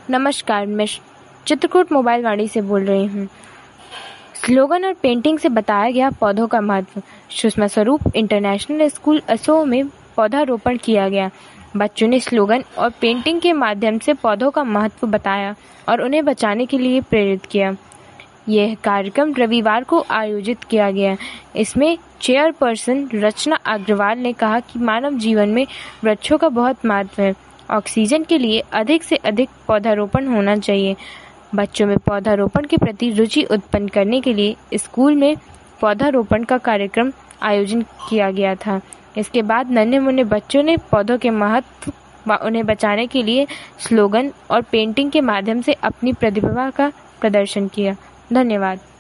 नमस्कार, मैं चित्रकूट मोबाइल वाणी से बोल रही हूँ। स्लोगन और पेंटिंग से बताया गया पौधों का महत्व। सुषमा स्वरूप इंटरनेशनल स्कूल असों में पौधारोपण किया गया। बच्चों ने स्लोगन और पेंटिंग के माध्यम से पौधों का महत्व बताया और उन्हें बचाने के लिए प्रेरित किया। यह कार्यक्रम रविवार को आयोजित किया गया। इसमें चेयरपर्सन रचना अग्रवाल ने कहा कि मानव जीवन में वृक्षों का बहुत महत्व है। ऑक्सीजन के लिए अधिक से अधिक पौधारोपण होना चाहिए। बच्चों में पौधारोपण के प्रति रुचि उत्पन्न करने के लिए स्कूल में पौधारोपण का कार्यक्रम आयोजन किया गया था। इसके बाद नन्हे मुन्ने बच्चों ने पौधों के महत्व व उन्हें बचाने के लिए स्लोगन और पेंटिंग के माध्यम से अपनी प्रतिभा का प्रदर्शन किया। धन्यवाद।